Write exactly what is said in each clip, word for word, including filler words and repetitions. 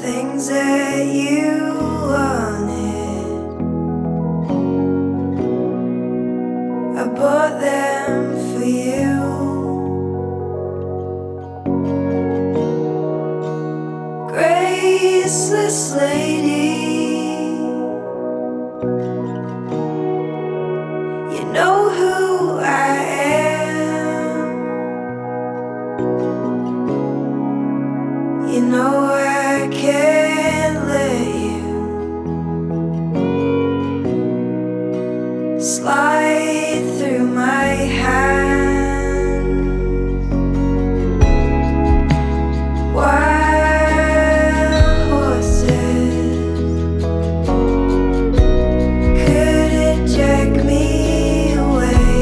things that you wanted, I bought them for you. Graceless lady, you know who I am. You know I can't let you slide through my hands. Wild horses couldn't drag me away.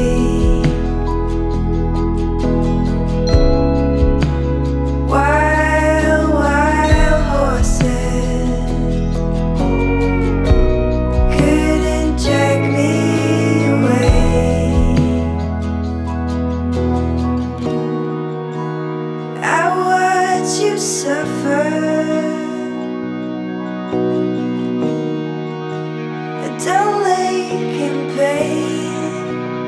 Wild, wild horses couldn't drag me away. I watch you suffer, a dull ache and pain.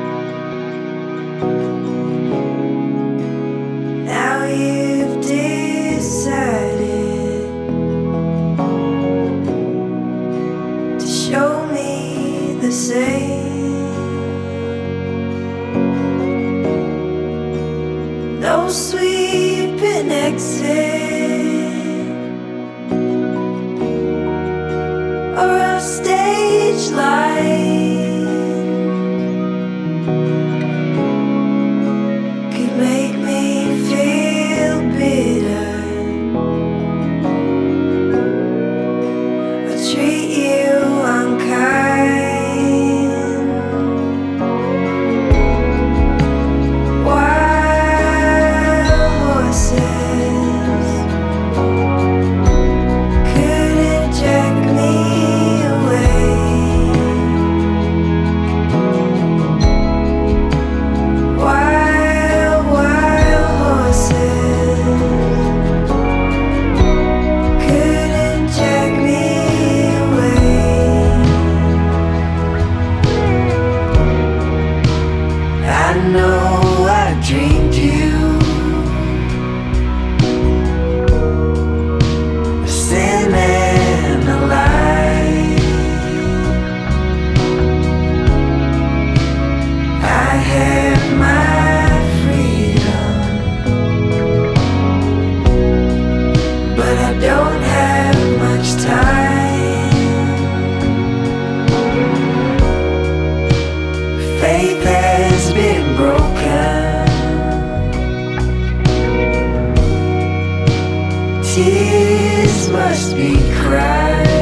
Now you've decided to show me the same. No sweeping exit or a stage line could make me feel bitter or treat you unkind. Wild horses couldn't drag me away. Wild, wild horses couldn't drag me away. I know I dreamed you standing alive. I have my freedom, but I don't have much time. Faith has been broken, tears must be cried.